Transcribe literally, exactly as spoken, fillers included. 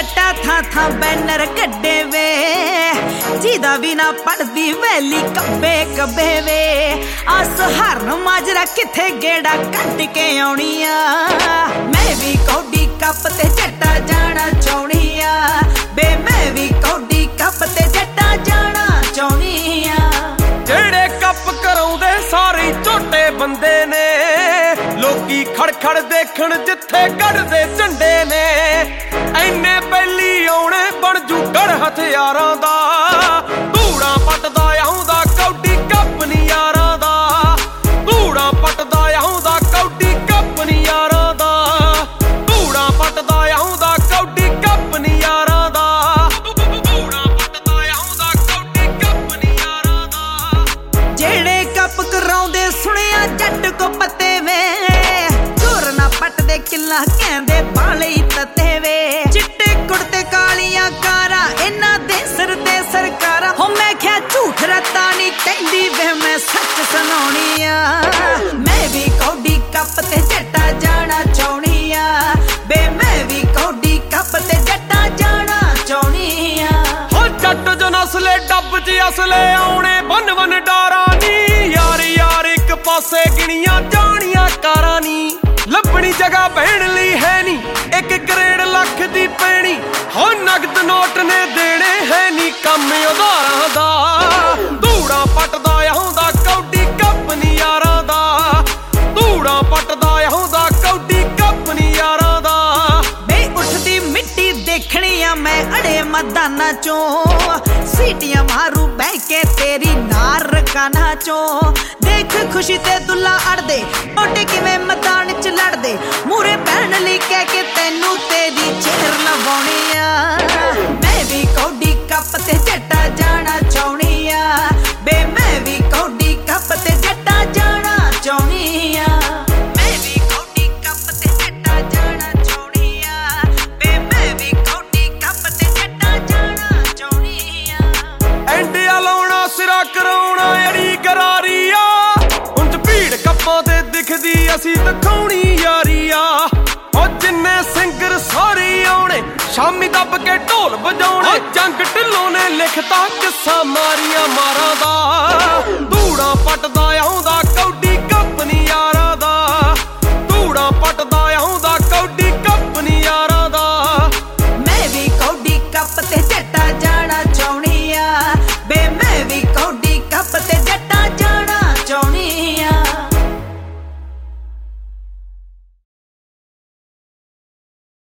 जट्टा था था बैनर कड्डे वे जिदा भी ना पढ़दी वैली कब्बे कब्बे वे आस हर माजरा किथे गेड़ा कट के आउणी आ मैं भी कौडी कप ते जट्टा जाना चाहुणी आ बे मैं भी कौडी कप ते जट्टा जाना चाहुणी आ जेड़े कप कराउंदे सारे झोटे बंदे ने लोकी खड़ खड़ देखण जिथे कढ़दे झंडे ने ऐने पहली आउणे बन जू गढ़ हथियारां दा धूड़ा पटदा आउंदा कौडी कप नी यारां दा धूड़ा पटदा आउंदा कौडी कप नी यारां दा धूड़ा पटदा आउंदा कौडी कप नी यारां दा धूड़ा पटदा आउंदा कौडी कप नी यारां दा जेड़े कप कराउंदे सुनिया जट को पते वे चोर ना पटदे किला कहंदे बाले तते वे चिट्टे कुड़ते कालियां कारा इन्हां दे सिर ते सरकारा हो मैं क्या झूठ रता नी कहंदी वे मैं सच सुनाउणी आ मैं भी कौडी कप ते जट्टा जाना चाहुणी आ बे मैं भी कौडी कप ते जट्टा जाना चाहुणी आ हो जट जो नसले डब च असले आउणे बन बन डारा नी यार यार एक पासे गिणियां जानियां कारां नी लभणी जगह बहन लई है नी एक करेड़ लख दी पैणी हो नगद नोट ने देने है नी कम उधारां दा धूड़ा पटदा आउंदा कौडी कप नी यारां दा धूड़ा पटदा आउंदा कौडी कप नी यारां दा बे उठदी मिट्टी देखनी आ मैं अड़े मैदाना चों सीटियां मारू बह के तेरी नार काना चों देख खुशी ते दुल्ला अड़दे मोटे किवें मैदान च लड़दे मूरे बहन लई कह के तैनू तेरी चेर लवाउणी आ मैं भी कौडी कप ते जट्टा जाना चाहुणी आ बे मैं भी कौडी कप ते जट्टा जाना चाहुणी आ मैं भी कौडी कप ते जट्टा जाना चाहुणी आ बे मैं भी कौडी कप ते जट्टा जाना चाहुणी आ एंडिया लाउणा सिरा कराउणा अड़ी गरारी आ उंज भीड़ कप्पां ते दिखदी असी दिखाउणी यारी आ ओ जिन्ने सिंगर सारे आउणे शामी दब के ढोल बजाउणे जंग ढिल्लों ने लिखता किस्सा मारिया मारां दा धूड़ा पटदा